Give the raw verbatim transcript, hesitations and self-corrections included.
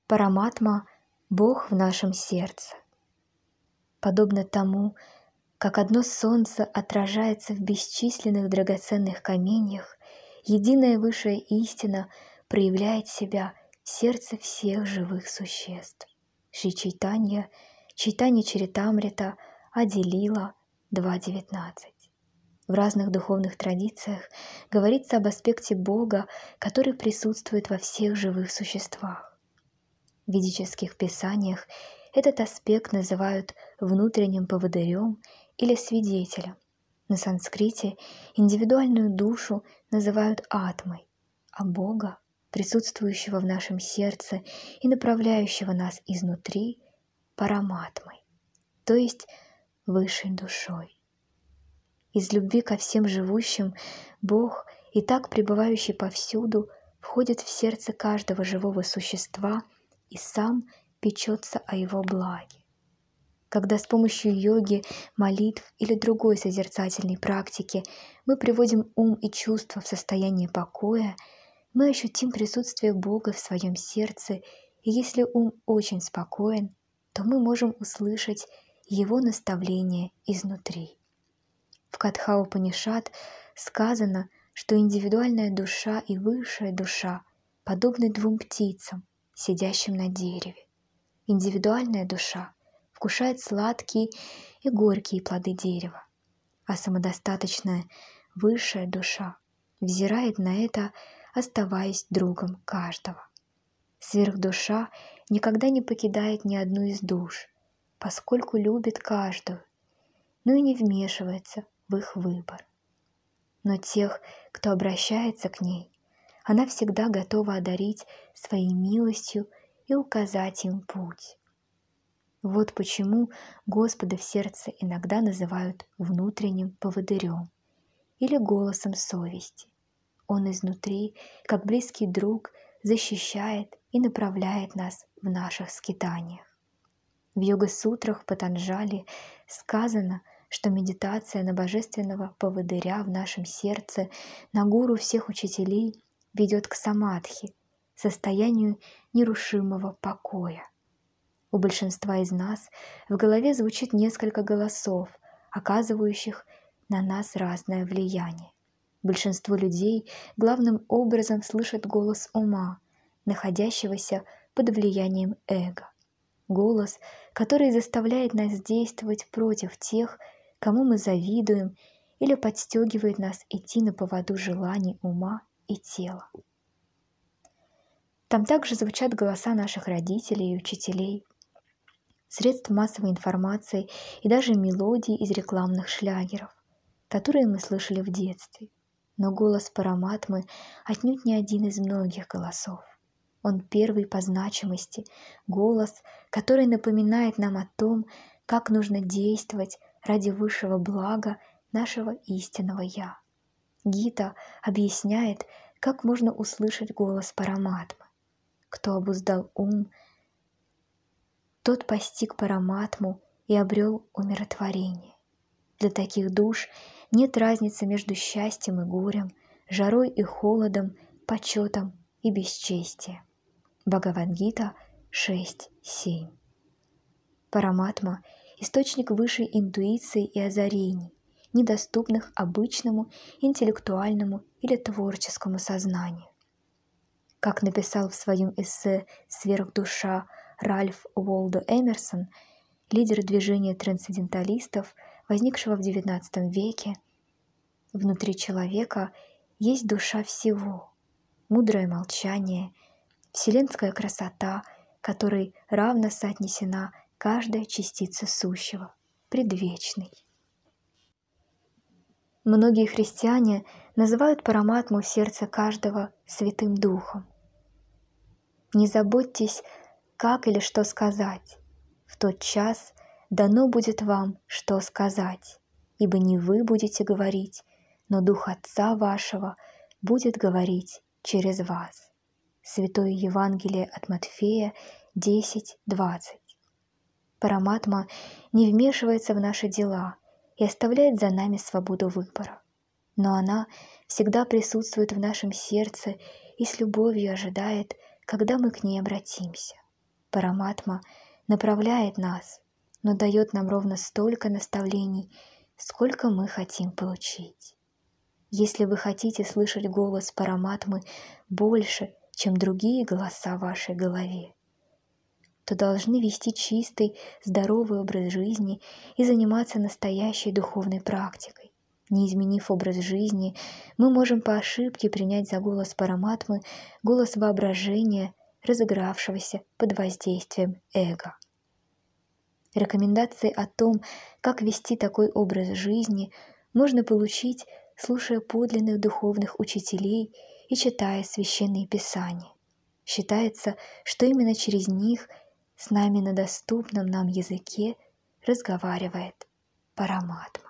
Параматма – Бог в нашем сердце. Подобно тому, как одно солнце отражается в бесчисленных драгоценных каменьях, единая высшая истина проявляет себя в сердце всех живых существ. Шри Чайтанья, Чайтанья Чаритамрита, Ади Лила, два девятнадцать. В разных духовных традициях говорится об аспекте Бога, который присутствует во всех живых существах. В ведических писаниях этот аспект называют внутренним поводырем или свидетелем. На санскрите индивидуальную душу называют атмой, а Бога, присутствующего в нашем сердце и направляющего нас изнутри, параматмой, то есть высшей душой. Из любви ко всем живущим Бог, и так пребывающий повсюду, входит в сердце каждого живого существа и сам печется о его благе. Когда с помощью йоги, молитв или другой созерцательной практики мы приводим ум и чувства в состояние покоя, мы ощутим присутствие Бога в своем сердце, и если ум очень спокоен, то мы можем услышать Его наставление изнутри. В Катха-Упанишад сказано, что индивидуальная душа и высшая душа подобны двум птицам, сидящим на дереве. Индивидуальная душа вкушает сладкие и горькие плоды дерева, а самодостаточная высшая душа взирает на это, оставаясь другом каждого. Сверхдуша никогда не покидает ни одну из душ, поскольку любит каждую, но и не вмешивается в их выбор. Но тех, кто обращается к ней, она всегда готова одарить своей милостью и указать им путь. Вот почему Господа в сердце иногда называют внутренним поводырем или голосом совести. Он изнутри, как близкий друг, защищает и направляет нас в наших скитаниях. В йога-сутрах Патанджали сказано, что медитация на божественного поводыря в нашем сердце, на гуру всех учителей, ведет к самадхи, состоянию нерушимого покоя. У большинства из нас в голове звучит несколько голосов, оказывающих на нас разное влияние. Большинство людей главным образом слышат голос ума, находящегося под влиянием эго. Голос, который заставляет нас действовать против тех, кому мы завидуем, или подстегивает нас идти на поводу желаний ума и тела. Там также звучат голоса наших родителей и учителей, средств массовой информации и даже мелодии из рекламных шлягеров, которые мы слышали в детстве. Но голос Параматмы отнюдь не один из многих голосов. Он первый по значимости, голос, который напоминает нам о том, как нужно действовать ради высшего блага нашего истинного «Я». Гита объясняет, как можно услышать голос Параматмы. Кто обуздал ум, тот постиг Параматму и обрел умиротворение. Для таких душ нет разницы между счастьем и горем, жарой и холодом, почетом и бесчестием. Бхагавад-гита шесть семь. Параматма – источник высшей интуиции и озарений, недоступных обычному интеллектуальному или творческому сознанию. Как написал в своем эссе «Сверхдуша» Ральф Уолдо Эмерсон, лидер движения трансценденталистов, возникшего в девятнадцатом веке, внутри человека есть душа всего, мудрое молчание, вселенская красота, которой равно соотнесена каждая частица сущего, предвечный. Многие христиане называют Параматму в сердце каждого Святым Духом. Не заботьтесь, как или что сказать. В тот час дано будет вам, что сказать, ибо не вы будете говорить, но Дух Отца вашего будет говорить через вас. Святое Евангелие от Матфея десять двадцать. Параматма не вмешивается в наши дела и оставляет за нами свободу выбора, но она всегда присутствует в нашем сердце и с любовью ожидает, когда мы к ней обратимся. Параматма направляет нас, но дает нам ровно столько наставлений, сколько мы хотим получить. Если вы хотите слышать голос Параматмы больше, чем другие голоса в вашей голове, то должны вести чистый, здоровый образ жизни и заниматься настоящей духовной практикой. Не изменив образ жизни, мы можем по ошибке принять за голос Параматмы голос воображения, разыгравшегося под воздействием эго. Рекомендации о том, как вести такой образ жизни, можно получить, слушая подлинных духовных учителей и читая священные писания. Считается, что именно через них с нами на доступном нам языке разговаривает Параматма.